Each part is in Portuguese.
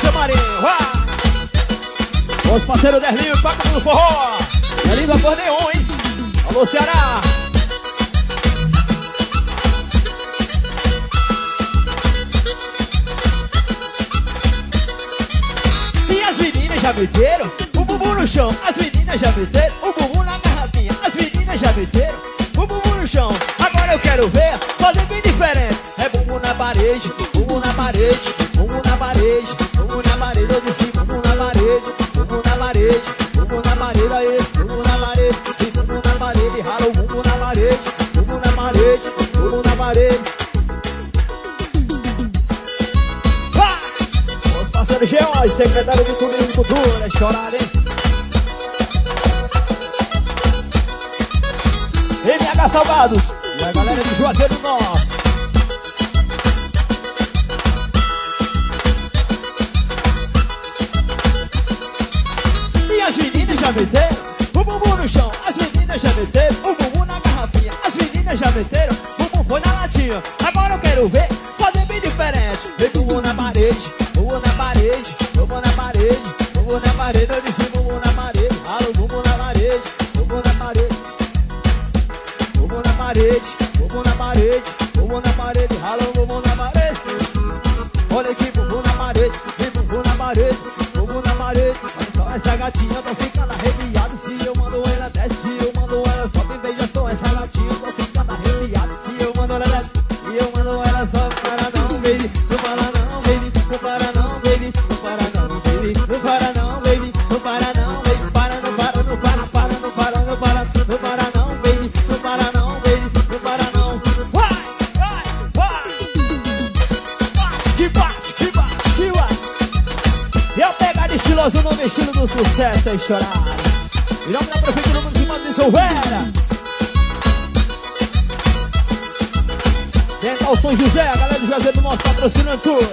seu Marinho, vai! Os parceiros Derlinho, toca no forró. Derlinho vai por neon, hein? Alô, Ceará! E as meninas já meteram o bumbum no chão. As meninas já meteram o bumbum na garrafinha. As meninas já meteram o bumbum no chão. Agora eu quero ver fazer bem diferente. É bumbum na parede, bumbum na parede, bumbum na parede, bumbum na parede. Eu disse bumbum na parede, bumbum na parede, bumbum na parede. Aí, bumbum na parede, e bumbum na parede. Rala o bumbum na parede, bumbum na parede, bumbum na parede. Os parceiros Geóis, secretário de Turismo e Cultura, chorar, hein? MH Salgados e a galera de Juazeiro do Norte. E as meninas já meteram o bumbum no chão. As meninas já meteram o bumbum na garrafinha. As meninas já meteram o bumbum foi na latinha. Agora eu quero ver fazer bem diferente. Vem bumbum na parede, bumbum na parede, bumbum na parede, bumbum na parede. Eu disse bumbum na parede, rala o bumbum na parede, bumbum na parede. Bumbum na parede, bumbum na parede, bumbum na parede, rala o bumbum na parede. Olha aqui, bumbum na parede, vem bumbum na parede, bumbum na parede. Olha só essa gatinha, tô ficando arrepiado. Se eu mando ela desce, se eu mando ela sobe. Veja só essa gatinha, tô ficando arrepiado. Se eu mando ela desce, se eu mando ela sobe. Para não, baby, não para não, baby, não para não, baby, não para não, baby, não para não, baby, não para não, baby, para, não para, não para, para, não para, não para, não para não, baby, não para não, baby, não para não. Vai, vai, vai. Que bate, que bate, que bate. E eu pegar de estiloso no estilo do sucesso, é chorar. Em nome da Prefeitura Municipal de Silveira. Dental São José, a galera de Juazeiro do Norte patrocinando tudo.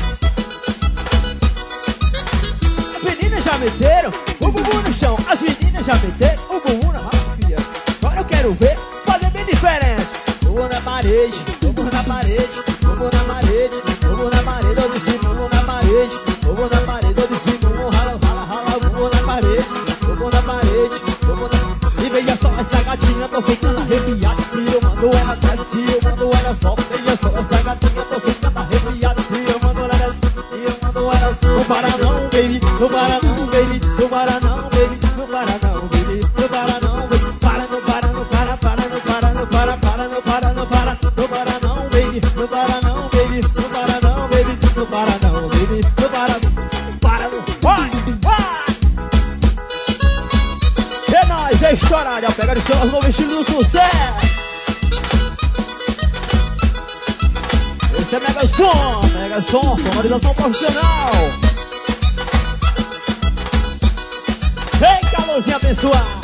As meninas já meteram o bumbum no chão. As meninas já meteram o bumbum na garrafinha. Agora eu quero ver fazer bem diferente. Bumbum na parede, bumbum na parede, bumbum na parede, bumbum na parede. Eu disse bumbum na parede, bumbum na parede. Eu disse bumbum, rala, rala, rala, bumbum na parede, bumbum na parede, bumbum na parede. E veja só essa gatinha, tô ficando arrepiado. Se eu mando ela desce, se eu mando ela sobe. Veja só essa gatinha, tô ficando arrepiado. Se eu mando ela desce, se eu mando ela sobe. Não para não, baby, não para não, baby, não para não, baby, não para não, baby, não para não, baby. Para, não para, não para, para, não para, não para, para, não para, não para, não para não, baby, não para não, baby, não para não, baby, não para não, baby, não para não, para não, vai, vai. É nóis, é estourar, já pega de celular no vestido do sucesso. Esse é Mega Som, sonorização profissional. Vem, calorzinho abençoado.